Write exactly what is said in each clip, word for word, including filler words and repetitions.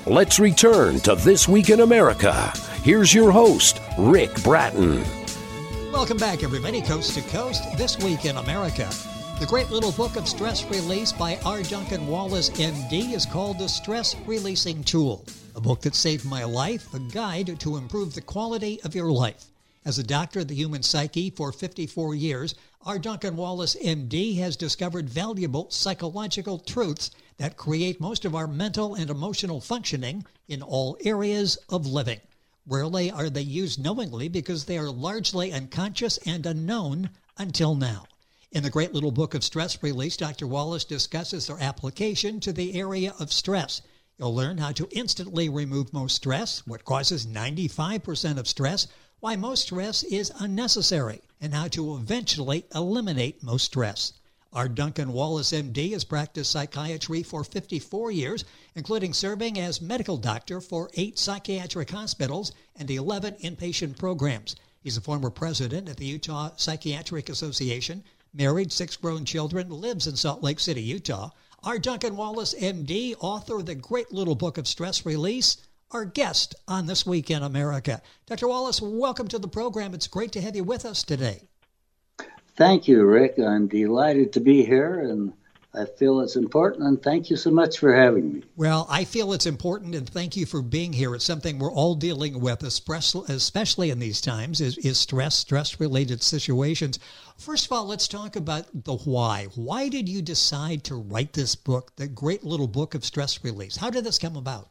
Let's return to This Week in America. Here's your host, Rick Bratton. Welcome back, everybody, coast to coast. This Week in America. The great little book of stress release by R. Duncan Wallace, M D, is called The Stress Releasing Tool, a book that saved my life, a guide to improve the quality of your life. As a doctor of the human psyche for fifty-four years, R. Duncan Wallace, M D, has discovered valuable psychological truths that create most of our mental and emotional functioning in all areas of living. Rarely are they used knowingly because they are largely unconscious and unknown until now. In the great little book of stress release, Doctor Wallace discusses their application to the area of stress. You'll learn how to instantly remove most stress, what causes ninety-five percent of stress, why most stress is unnecessary, and how to eventually eliminate most stress. R. Duncan Wallace, M D, has practiced psychiatry for fifty-four years, including serving as medical doctor for eight psychiatric hospitals and eleven inpatient programs. He's a former president of the Utah Psychiatric Association, married, six grown children, lives in Salt Lake City, Utah. R. Duncan Wallace, M D, author of the great little book of stress release, our guest on This Week in America. Doctor Wallace, welcome to the program. It's great to have you with us today. Thank you, Rick. I'm delighted to be here, and I feel it's important, and thank you so much for having me. Well, I feel it's important, and thank you for being here. It's something we're all dealing with, especially in these times, is, is stress, stress-related situations. First of all, let's talk about the why. Why did you decide to write this book, the great little book of stress release? How did this come about?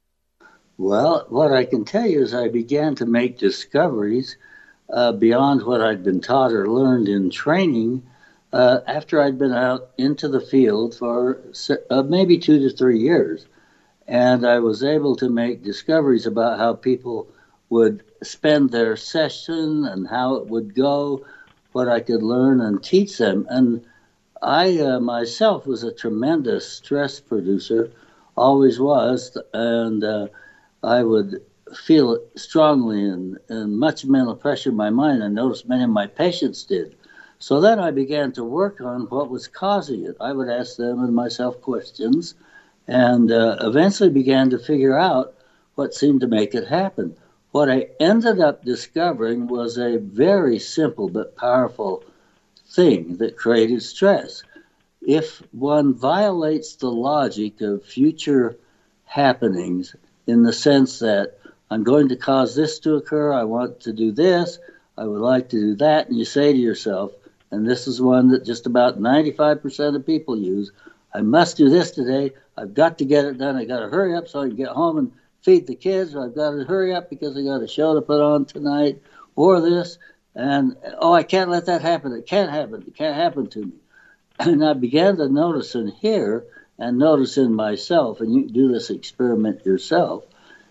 Well, what I can tell you is I began to make discoveries uh, beyond what I'd been taught or learned in training uh, after I'd been out into the field for uh, maybe two to three years. And I was able to make discoveries about how people would spend their session and how it would go, what I could learn and teach them. And I uh, myself was a tremendous stress producer, always was, and uh, I would feel it strongly and, and much mental pressure in my mind. I noticed many of my patients did. So then I began to work on what was causing it. I would ask them and myself questions and uh, eventually began to figure out what seemed to make it happen. What I ended up discovering was a very simple but powerful thing that created stress. If one violates the logic of future happenings in the sense that I'm going to cause this to occur, I want to do this, I would like to do that, and you say to yourself, and this is one that just about ninety-five percent of people use, I must do this today, I've got to get it done, I got to hurry up so I can get home and feed the kids, or I've got to hurry up because I got a show to put on tonight, or this, and oh, I can't let that happen, it can't happen, it can't happen to me. And I began to notice and hear and notice in myself, and you can do this experiment yourself,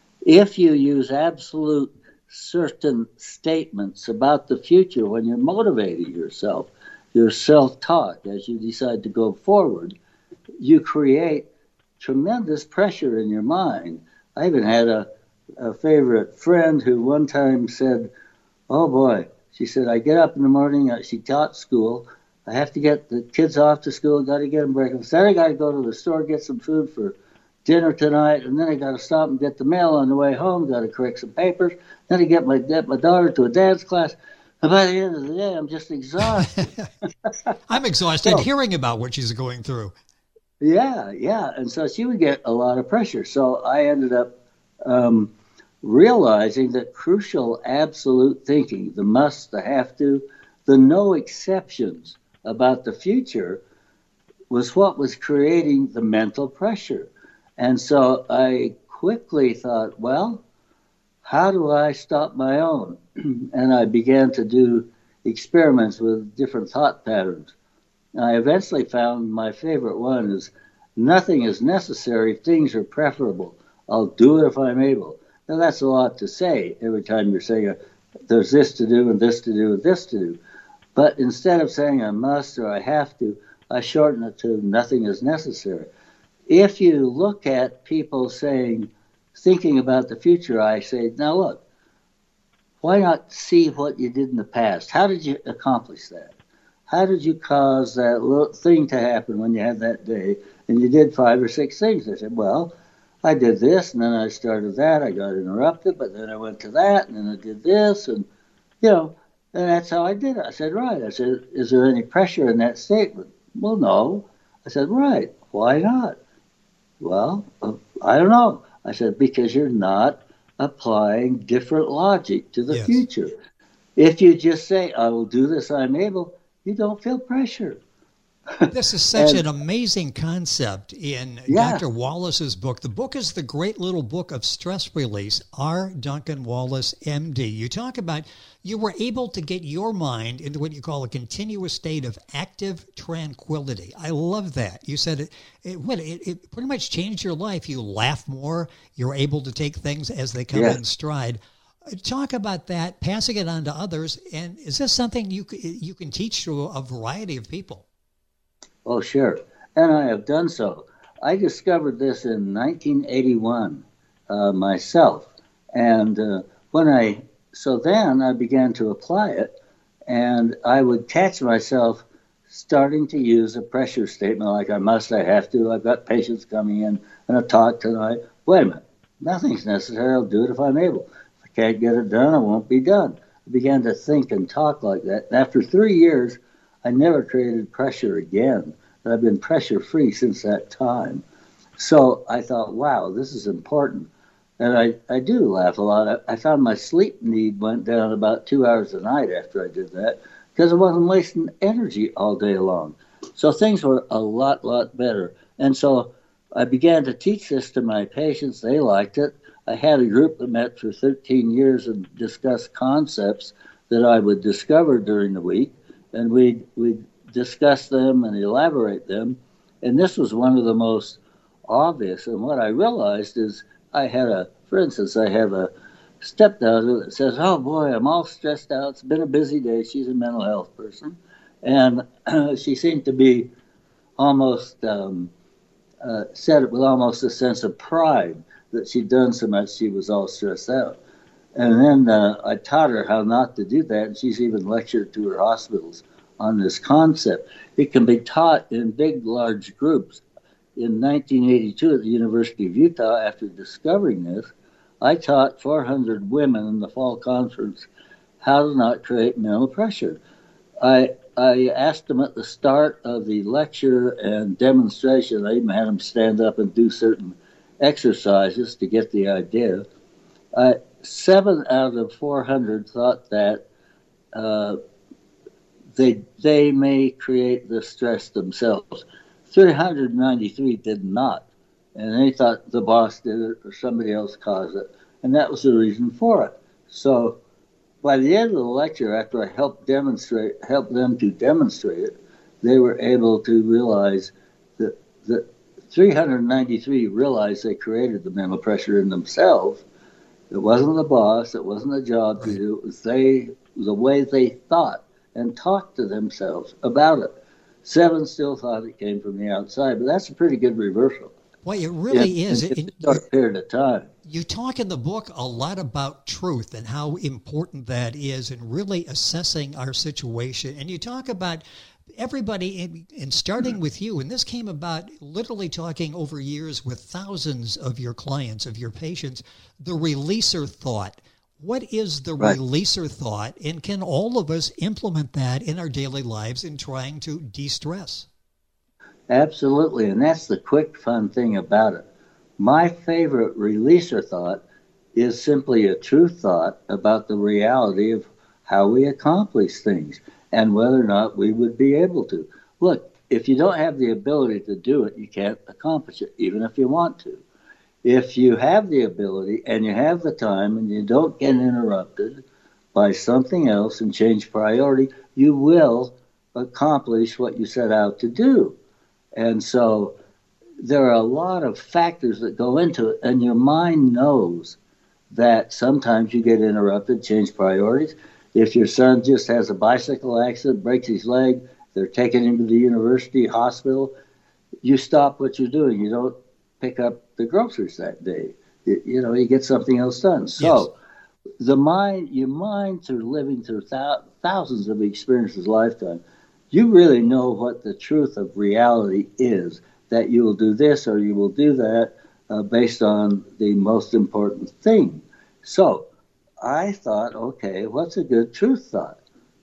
if you use absolute certain statements about the future when you're motivating yourself, your self-talk as you decide to go forward, you create tremendous pressure in your mind. I even had a, a favorite friend who one time said, oh boy, she said, I get up in the morning, uh, she taught school, I have to get the kids off to school, got to get them breakfast, then I got to go to the store, get some food for dinner tonight, and then I got to stop and get the mail on the way home, got to correct some papers, then I get my, get my daughter to a dance class, and by the end of the day, I'm just exhausted. I'm exhausted so, hearing about what she's going through. Yeah, yeah, and so she would get a lot of pressure. So I ended up um, realizing that crucial absolute thinking, the must, the have to, the no exceptions about the future was what was creating the mental pressure. And so I quickly thought, well, how do I stop my own? And I began to do experiments with different thought patterns. I eventually found my favorite one is nothing is necessary, things are preferable. I'll do it if I'm able. Now that's a lot to say every time you're saying there's this to do and this to do and this to do. But instead of saying I must or I have to, I shorten it to nothing is necessary. If you look at people saying, thinking about the future, I say, now look, why not see what you did in the past? How did you accomplish that? How did you cause that little thing to happen when you had that day and you did five or six things? I said, well, I did this, and then I started that. I got interrupted, but then I went to that, and then I did this, and, you know, and that's how I did it. I said, right. I said, is there any pressure in that statement? Well, no. I said, right. Why not? Well, uh, I don't know. I said, because you're not applying different logic to the Yes. future. If you just say, I will do this, I'm able, you don't feel pressure. This is such And- an amazing concept in Yeah. Doctor Wallace's book. The book is The Great Little Book of Stress Release, R. Duncan Wallace, M D. You talk about you were able to get your mind into what you call a continuous state of active tranquility. I love that. You said it, it, what, it, it pretty much changed your life. You laugh more. You're able to take things as they come Yeah. in stride. Talk about that, passing it on to others. And is this something you, c- you can teach to a variety of people? Oh, sure. And I have done so. I discovered this in nineteen eighty-one uh, myself. And uh, when I, so then I began to apply it, and I would catch myself starting to use a pressure statement like, I must, I have to, I've got patients coming in, and a talk tonight. Wait a minute, nothing's necessary, I'll do it if I'm able. If I can't get it done, it won't be done. I began to think and talk like that. And after three years, I never created pressure again. And I've been pressure free since that time. So I thought, wow, this is important. And I, I do laugh a lot. I, I found my sleep need went down about two hours a night after I did that because I wasn't wasting energy all day long. So things were a lot, lot better. And so I began to teach this to my patients. They liked it. I had a group that met for thirteen years and discussed concepts that I would discover during the week. And we'd, we'd discuss them and elaborate them. And this was one of the most obvious. And what I realized is I had a, for instance, I have a stepdaughter that says, oh boy, I'm all stressed out. It's been a busy day. She's a mental health person. And uh, she seemed to be almost, um, uh, said it with almost a sense of pride that she'd done so much she was all stressed out. And then uh, I taught her how not to do that. And she's even lectured to her hospitals on this concept. It can be taught in big, large groups. In nineteen eighty-two at the University of Utah, after discovering this, I taught four hundred women in the fall conference how to not create mental pressure. I I asked them at the start of the lecture and demonstration, I even had them stand up and do certain exercises to get the idea. Uh, seven out of four hundred thought that uh, they they may create the stress themselves. three hundred ninety-three did not, and they thought the boss did it or somebody else caused it, and that was the reason for it. So by the end of the lecture, after I helped demonstrate, helped them to demonstrate it, they were able to realize that that three hundred ninety-three realized they created the mental pressure in themselves. It wasn't the boss, it wasn't a job to do, it was they, the way they thought and talked to themselves about it. Seven still thought it came from the outside, but that's a pretty good reversal. Well, it really in, is. In, It, in a short period of time. You talk in the book a lot about truth and how important that is in really assessing our situation. And you talk about everybody, in, in starting with you, and this came about literally talking over years with thousands of your clients, of your patients, the releaser thought. What is the Right. releaser thought, and can all of us implement that in our daily lives in trying to de-stress? Absolutely, and that's the quick, fun thing about it. My favorite releaser thought is simply a true thought about the reality of how we accomplish things and whether or not we would be able to. Look, if you don't have the ability to do it, you can't accomplish it, even if you want to. If you have the ability and you have the time and you don't get interrupted by something else and change priority, you will accomplish what you set out to do. And so there are a lot of factors that go into it, and your mind knows that sometimes you get interrupted, change priorities. If your son just has a bicycle accident, breaks his leg, they're taking him to the university hospital, you stop what you're doing. You don't pick up the groceries that day. You, you know, you get something else done. So yes. the mind, your mind through living through thou- thousands of experiences lifetime, you really know what the truth of reality is, that you will do this or you will do that. uh, based on the most important thing. So I thought, okay, what's a good truth thought?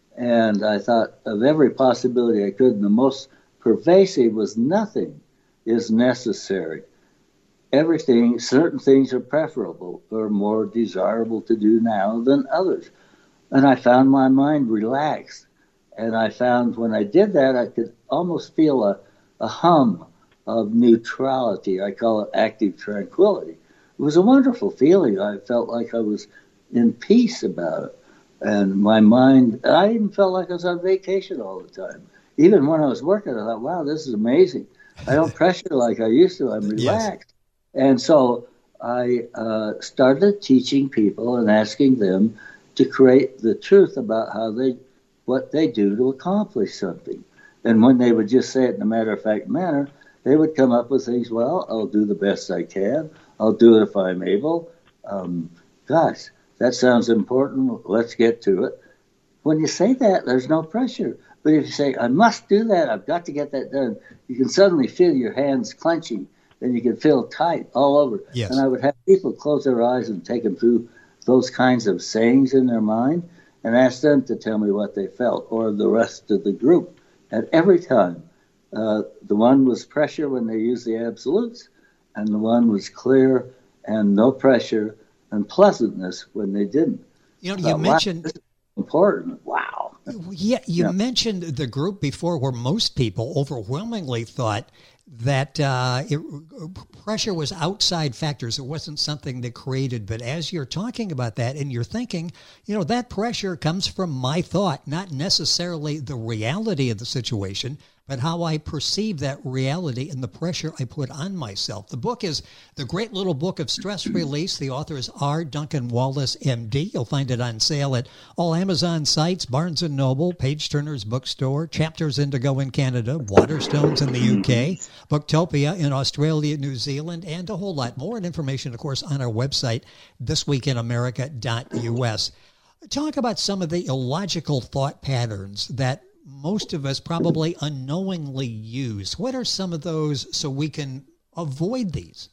And I thought of every possibility I could, and the most pervasive was nothing is necessary. Everything, certain things are preferable or more desirable to do now than others. And I found my mind relaxed. And I found when I did that, I could almost feel a, a hum of neutrality. I call it active tranquility. It was a wonderful feeling. I felt like I was in peace about it. And my mind, I even felt like I was on vacation all the time. Even when I was working, I thought, wow, this is amazing. I don't pressure like I used to. I'm relaxed. Yes. And so I uh, started teaching people and asking them to create the truth about how they, what they do to accomplish something. And when they would just say it in a matter-of-fact manner, they would come up with things, well, I'll do the best I can. I'll do it if I'm able. Um, gosh, that sounds important. Let's get to it. When you say that, there's no pressure. But if you say, I must do that, I've got to get that done, you can suddenly feel your hands clenching, and you can feel tight all over. Yes. And I would have people close their eyes and take them through those kinds of sayings in their mind and ask them to tell me what they felt, or the rest of the group. And every time, uh, the one was pressure when they used the absolutes, and the one was clear and no pressure and pleasantness when they didn't. You know, you uh, mentioned... Wow, this is important. Wow. Yeah, you yeah. mentioned the group before where most people overwhelmingly thought that uh, it, pressure was outside factors. It wasn't something they created. But as you're talking about that and you're thinking, you know, that pressure comes from my thought, not necessarily the reality of the situation, but how I perceive that reality and the pressure I put on myself. The book is The Great Little Book of Stress Release. The author is R. Duncan Wallace, M D. You'll find it on sale at all Amazon sites, Barnes and Noble, Page Turner's Bookstore, Chapters Indigo in Canada, Waterstones in the U K, Booktopia in Australia, New Zealand, and a whole lot more. And information, of course, on our website, this week in america dot u s. Talk about some of the illogical thought patterns that most of us probably unknowingly use. What are some of those so we can avoid these?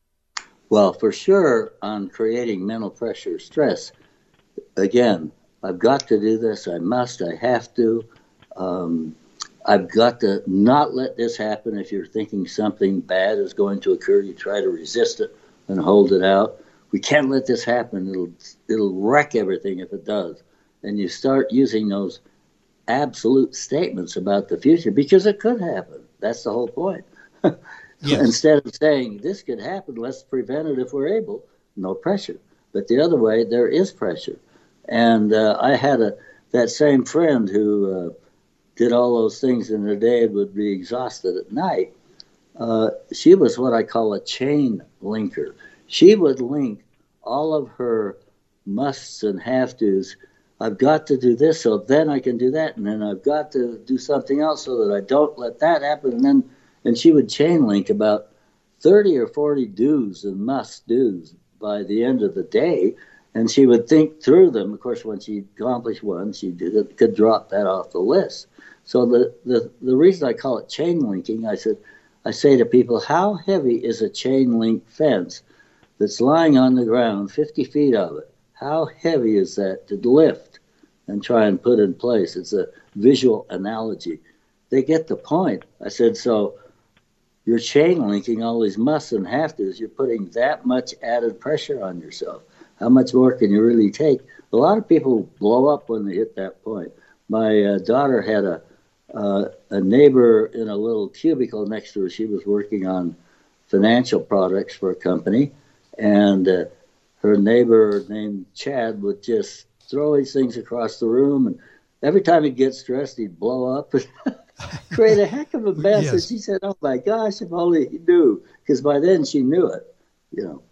Well, for sure, on creating mental pressure, stress, again, I've got to do this, I must, I have to. Um, I've got to not let this happen. If you're thinking something bad is going to occur, you try to resist it and hold it out. We can't let this happen. It'll, it'll wreck everything if it does. And you start using those absolute statements about the future because it could happen. That's the whole point. Yes. Instead of saying this could happen, let's prevent it if we're able. No pressure. But the other way, there is pressure. And uh, I had a that same friend who uh, did all those things in the day and would be exhausted at night. Uh, she was what I call a chain linker. She would link all of her musts and have-tos. I've got to do this, so then I can do that, and then I've got to do something else so that I don't let that happen. And then, and she would chain link about thirty or forty do's and must do's by the end of the day, and she would think through them. Of course, when she accomplished one, she did, could drop that off the list. So the, the, the reason I call it chain linking, I said, I say to people, how heavy is a chain link fence that's lying on the ground, fifty feet of it? How heavy is that to lift and try and put in place? It's a visual analogy. They get the point. I said, so you're chain linking all these musts and have tos. You're putting that much added pressure on yourself. How much more can you really take? A lot of people blow up when they hit that point. My uh, daughter had a uh, a neighbor in a little cubicle next to her. She was working on financial products for a company, and uh, her neighbor named Chad would just throw these things across the room, and every time he'd get stressed, he'd blow up and create a heck of a mess. Yes. And she said, oh my gosh, if only he knew, because by then she knew it, you know.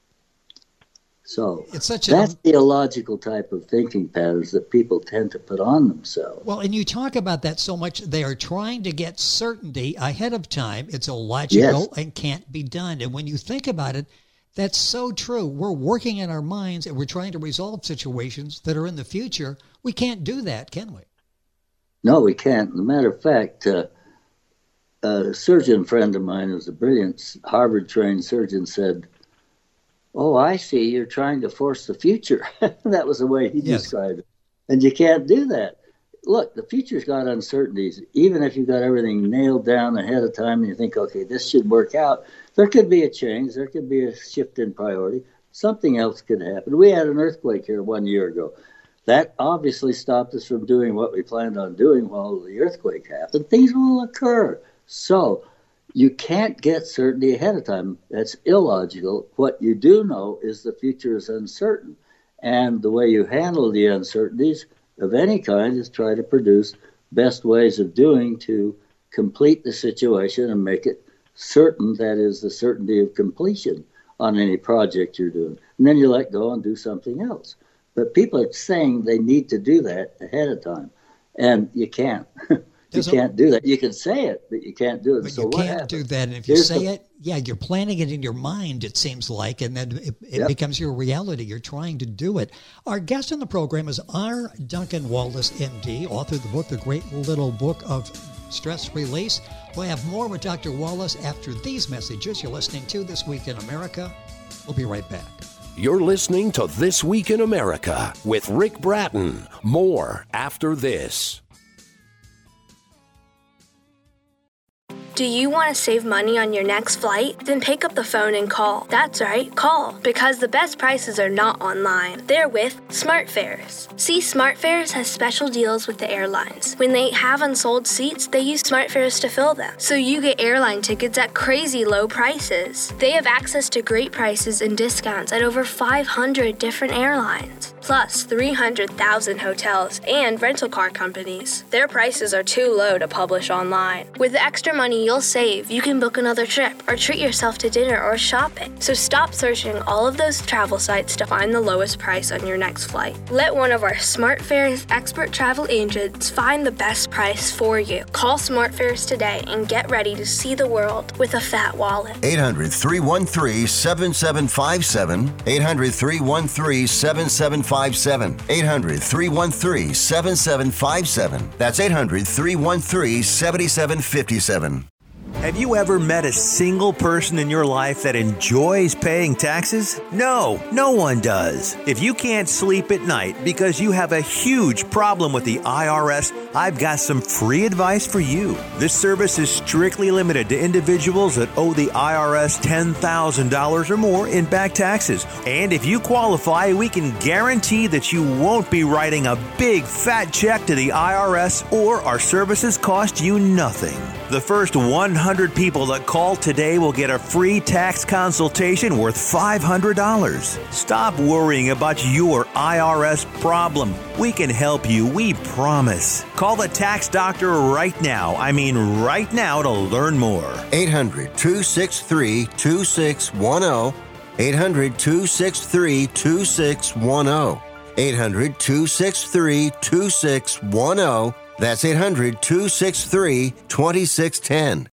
So it's such that's a, the illogical type of thinking patterns that people tend to put on themselves. Well, and you talk about that so much. They are trying to get certainty ahead of time. It's illogical yes. and can't be done. And when you think about it, that's so true. We're working in our minds and we're trying to resolve situations that are in the future. We can't do that, can we? No, we can't. As a matter of fact, uh, a surgeon friend of mine who's a brilliant Harvard-trained surgeon said, "Oh, I see, you're trying to force the future." That was the way he yes. described it. And you can't do that. Look, the future's got uncertainties. Even if you've got everything nailed down ahead of time and you think, okay, this should work out, there could be a change. There could be a shift in priority. Something else could happen. We had an earthquake here one year ago. That obviously stopped us from doing what we planned on doing while the earthquake happened. Things will occur. So you can't get certainty ahead of time. That's illogical. What you do know is the future is uncertain. And the way you handle the uncertainties of any kind is try to produce best ways of doing to complete the situation and make it certain, that is, the certainty of completion on any project you're doing. And then you let go and do something else. But people are saying they need to do that ahead of time, and you can't. You There's can't a, do that. You can say it, but you can't do it. But so you what can't happens? do that. And if you Here's say the, it, yeah, you're planning it in your mind, it seems like, and then it, it yep. becomes your reality. You're trying to do it. Our guest on the program is R. Duncan Wallace, M D, author of the book, The Great Little Book of Stress Release. We'll have more with Doctor Wallace after these messages. You're listening to This Week in America. We'll be right back. You're listening to This Week in America with Rick Bratton. More after this. Do you want to save money on your next flight? Then pick up the phone and call. That's right, call. Because the best prices are not online. They're with SmartFares. See, SmartFares has special deals with the airlines. When they have unsold seats, they use SmartFares to fill them. So you get airline tickets at crazy low prices. They have access to great prices and discounts at over five hundred different airlines. Plus three hundred thousand hotels and rental car companies. Their prices are too low to publish online. With the extra money you'll save, you can book another trip or treat yourself to dinner or shopping. So stop searching all of those travel sites to find the lowest price on your next flight. Let one of our SmartFares expert travel agents find the best price for you. Call SmartFares today and get ready to see the world with a fat wallet. eight hundred, three one three, seven seven five seven. eight hundred, three one three, seven seven five seven. eight hundred, three one three, seven seven five seven. That's eight hundred, three one three, seven seven five seven. Have you ever met a single person in your life that enjoys paying taxes? No, no one does. If you can't sleep at night because you have a huge problem with the I R S, I've got some free advice for you. This service is strictly limited to individuals that owe the I R S ten thousand dollars or more in back taxes. And if you qualify, we can guarantee that you won't be writing a big fat check to the I R S, or our services cost you nothing. The first one hundred people that call today will get a free tax consultation worth five hundred dollars. Stop worrying about your I R S problem. We can help you, we promise. Call the tax doctor right now. I mean right now to learn more. eight hundred, two six three, two six one zero. eight hundred, two six three, two six one zero. eight hundred, two six three, two six one zero. That's eight hundred, two six three, two six one zero.